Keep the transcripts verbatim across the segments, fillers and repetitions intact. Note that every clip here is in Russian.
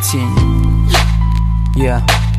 тень. Я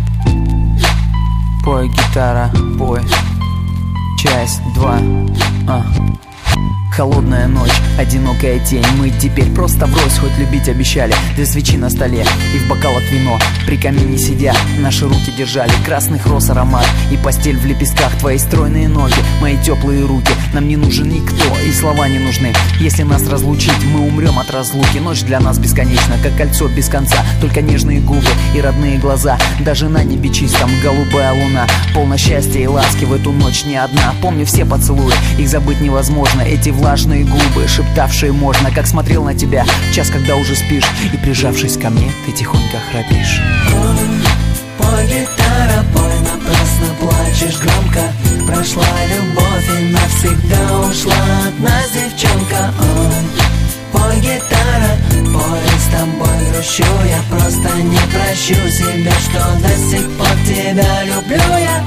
пой, гитара, пой. Часть два. А. Холодная ночь, одинокая тень. Мы теперь просто врозь, хоть любить обещали. Две свечи на столе и в бокалах вино. При камине сидя, наши руки держали красных роз аромат и постель в лепестках. Твои стройные ноги, мои теплые руки. Нам не нужен никто, и слова не нужны. Если нас разлучить, мы умрем от разлуки. Ночь для нас бесконечна, как кольцо без конца. Только нежные губы и родные глаза. Даже на небе чистом голубая луна. Полно счастья и ласки в эту ночь не одна. Помню все поцелуи, их забыть невозможно. Эти влажные губы, шептавшие можно. Как смотрел на тебя в час, когда уже спишь, и прижавшись ко мне, ты тихонько храпишь. Пой, гитара, пой, напрасно плачешь громко. Прошла любовь и навсегда ушла от нас девчонка. Ой, пой, гитара, пой, с тобой грущу. Я просто не прощу себя, что до сих пор тебя люблю я.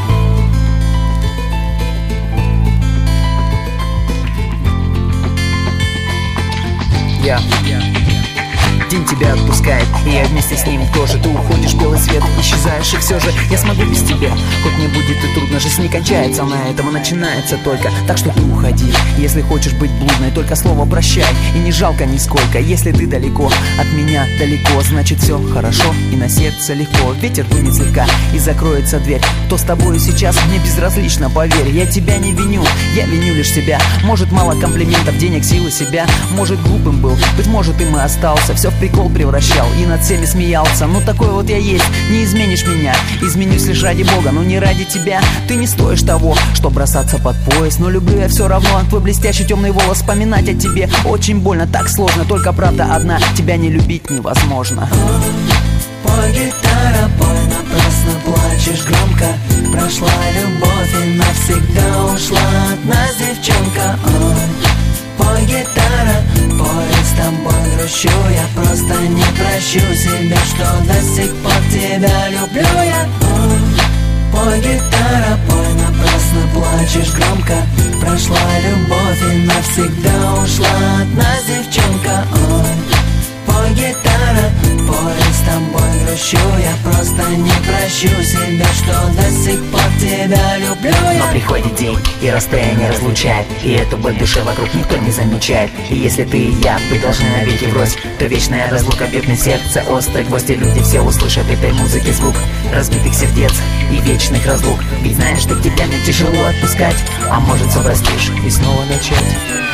Я День тебя отпускает, и я вместе с ним тоже. Ты уходишь, белый свет, исчезаешь, и все же я смогу без тебя. Хоть мне будет и трудно, жизнь не кончается, на этом и начинается только. Так что ты уходи, если хочешь быть блудной, только слово прощай, и не жалко нисколько. Если ты далеко, от меня далеко, значит все хорошо, и на сердце легко. Ветер дунет слегка, и закроется дверь. Кто с тобой сейчас, мне безразлично, поверь. Я тебя не виню, я виню лишь себя. Может, мало комплиментов, денег, силы себя. Может, глупым был, быть может, им и остался. Все в прикол превращал и над всеми смеялся. Ну такой вот я есть, не изменишь меня. Изменюсь лишь ради Бога, но не ради тебя. Ты не стоишь того, что бросаться под пояс. Но люблю я все равно, твой блестящий темный волос. Вспоминать о тебе очень больно, так сложно. Только правда одна, тебя не любить невозможно. Пой, гитара, пой, напрасно плачешь громко. Прошла любовь и навсегда ушла от нас девчонка. Ой, пой, гитара, пой, с тобой грущу. Я просто не прощу себя, что до сих пор тебя люблю я. Ой, пой, гитара, пой, напрасно плачешь громко. Прошла любовь и навсегда ушла от нас девчонка. Ой, пой, гитара, пой, с тобой грущу. Я просто не прощу себя, что до сих пор тебя люблю я. Но приходит день, и расстояние разлучает, и эту боль в душе вокруг никто не замечает. И если ты и я, вы должны навеки врозь, то вечная разлука бьет сердце острый гвоздь. И люди все услышат этой музыки звук разбитых сердец и вечных разлук. Ведь знаешь, что тебя мне тяжело отпускать, а может все простишь и снова начать.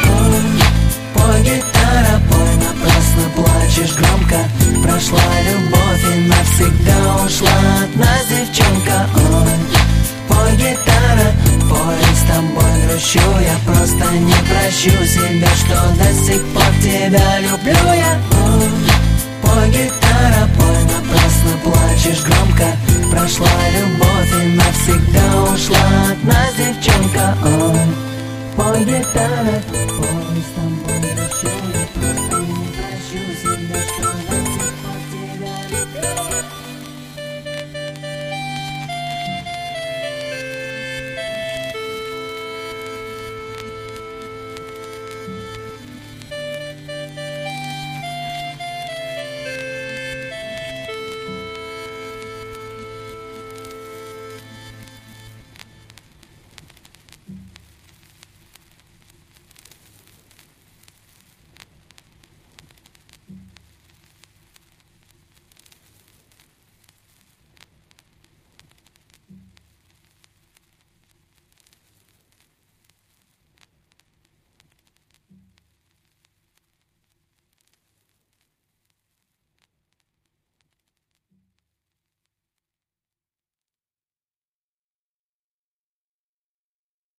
Пой, гитара, пой, напрасно плачешь громко. Прошла любовь и навсегда ушла от нас девчонка. Ой, пой, гитара, пой, с тобой грущу. Я просто не прощу себя, что до сих пор тебя люблю я. Ой, пой, гитара, пой, напрасно плачешь громко. Прошла любовь